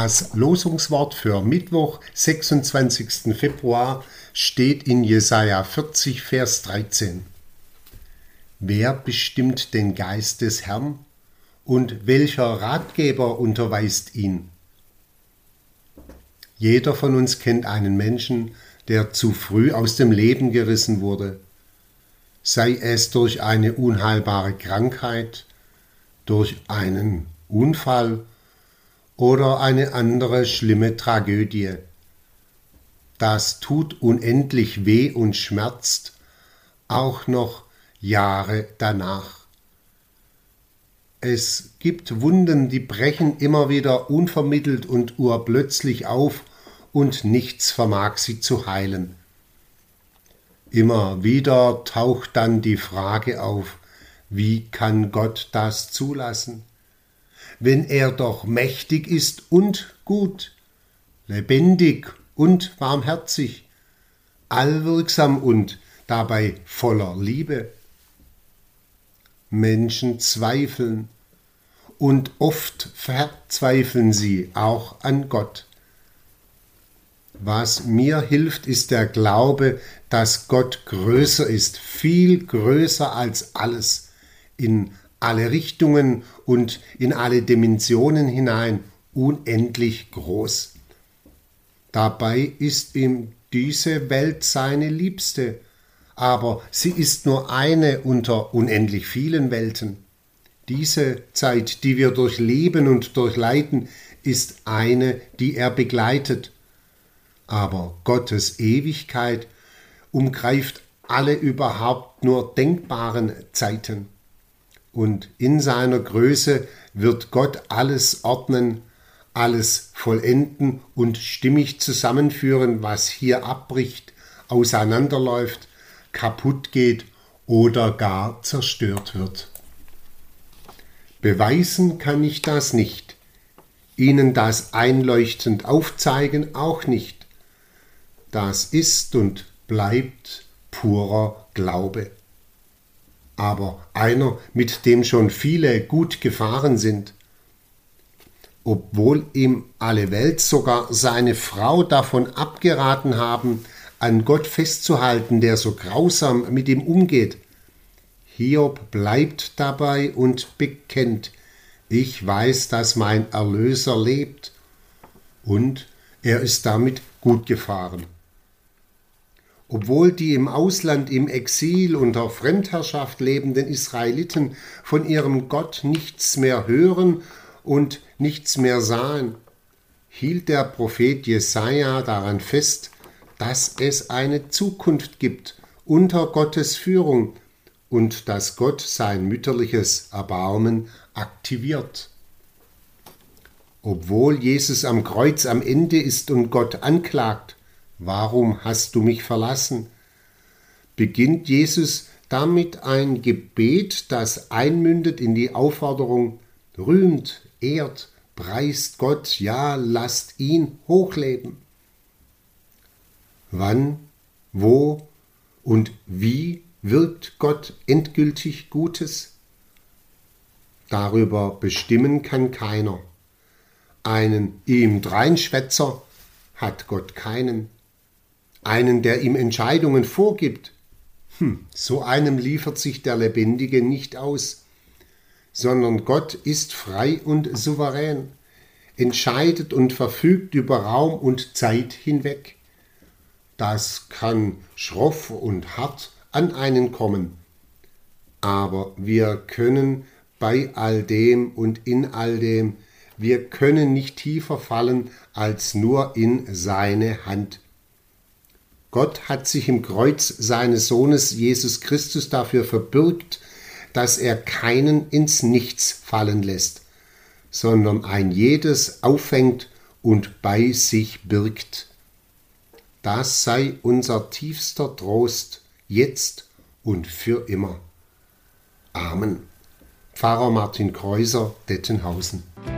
Das Losungswort für Mittwoch, 26. Februar, steht in Jesaja 40, Vers 13. Wer bestimmt den Geist des Herrn und welcher Ratgeber unterweist ihn? Jeder von uns kennt einen Menschen, der zu früh aus dem Leben gerissen wurde, sei es durch eine unheilbare Krankheit, durch einen Unfall oder eine andere schlimme Tragödie. Das tut unendlich weh und schmerzt, auch noch Jahre danach. Es gibt Wunden, die brechen immer wieder unvermittelt und urplötzlich auf und nichts vermag sie zu heilen. Immer wieder taucht dann die Frage auf, wie kann Gott das zulassen? Wenn er doch mächtig ist und gut, lebendig und barmherzig, allwirksam und dabei voller Liebe. Menschen zweifeln und oft verzweifeln sie auch an Gott. Was mir hilft, ist der Glaube, dass Gott größer ist, viel größer als alles, in alle Richtungen und in alle Dimensionen hinein, unendlich groß. Dabei ist ihm diese Welt seine Liebste, aber sie ist nur eine unter unendlich vielen Welten. Diese Zeit, die wir durchleben und durchleiden, ist eine, die er begleitet. Aber Gottes Ewigkeit umgreift alle überhaupt nur denkbaren Zeiten. Und in seiner Größe wird Gott alles ordnen, alles vollenden und stimmig zusammenführen, was hier abbricht, auseinanderläuft, kaputt geht oder gar zerstört wird. Beweisen kann ich das nicht, Ihnen das einleuchtend aufzeigen auch nicht. Das ist und bleibt purer Glaube. Aber einer, mit dem schon viele gut gefahren sind. Obwohl ihm alle Welt, sogar seine Frau, davon abgeraten haben, an Gott festzuhalten, der so grausam mit ihm umgeht. Hiob bleibt dabei und bekennt, ich weiß, dass mein Erlöser lebt, und er ist damit gut gefahren. Obwohl die im Ausland im Exil unter Fremdherrschaft lebenden Israeliten von ihrem Gott nichts mehr hören und nichts mehr sahen, hielt der Prophet Jesaja daran fest, dass es eine Zukunft gibt unter Gottes Führung und dass Gott sein mütterliches Erbarmen aktiviert. Obwohl Jesus am Kreuz am Ende ist und Gott anklagt, warum hast du mich verlassen? Beginnt Jesus damit ein Gebet, das einmündet in die Aufforderung, rühmt, ehrt, preist Gott, ja, lasst ihn hochleben. Wann, wo und wie wirkt Gott endgültig Gutes? Darüber bestimmen kann keiner. Einen ihm Dreinschwätzer hat Gott keinen. Einen, der ihm Entscheidungen vorgibt, so einem liefert sich der Lebendige nicht aus, sondern Gott ist frei und souverän, entscheidet und verfügt über Raum und Zeit hinweg. Das kann schroff und hart an einen kommen, aber wir können bei all dem und in all dem, wir können nicht tiefer fallen als nur in seine Hand. Gott hat sich im Kreuz seines Sohnes Jesus Christus dafür verbürgt, dass er keinen ins Nichts fallen lässt, sondern ein jedes auffängt und bei sich birgt. Das sei unser tiefster Trost, jetzt und für immer. Amen. Pfarrer Martin Kreuser, Dettenhausen.